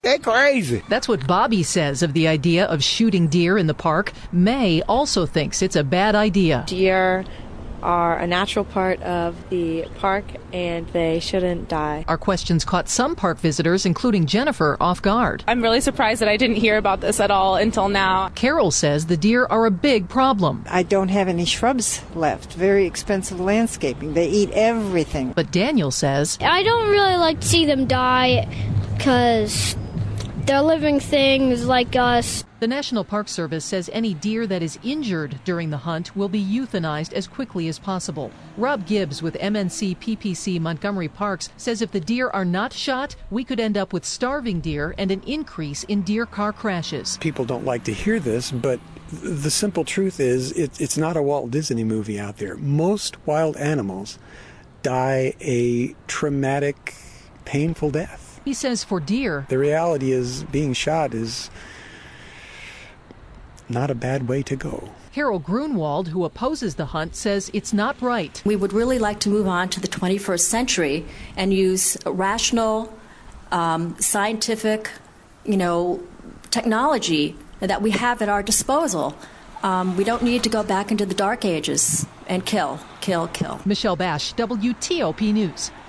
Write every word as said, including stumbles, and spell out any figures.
They're crazy. That's what Bobby says of the idea of shooting deer in the park. May also thinks it's a bad idea. Deer are a natural part of the park, and they shouldn't die. Our questions caught some park visitors, including Jennifer, off guard. I'm really surprised that I didn't hear about this at all until now. Carol says the deer are a big problem. I don't have any shrubs left. Very expensive landscaping. They eat everything. But Daniel says, I don't really like to see them die because they're living things like us. The National Park Service says any deer that is injured during the hunt will be euthanized as quickly as possible. Rob Gibbs with M N C P P C Montgomery Parks says if the deer are not shot, we could end up with starving deer and an increase in deer car crashes. People don't like to hear this, but the simple truth is it, it's not a Walt Disney movie out there. Most wild animals die a traumatic, painful death. He says for deer, the reality is being shot is not a bad way to go. Carol Grunwald, who opposes the hunt, says it's not right. We would really like to move on to the twenty-first century and use rational, um, scientific, you know, technology that we have at our disposal. Um, we don't need to go back into the dark ages and kill, kill, kill. Michelle Bash, W T O P News.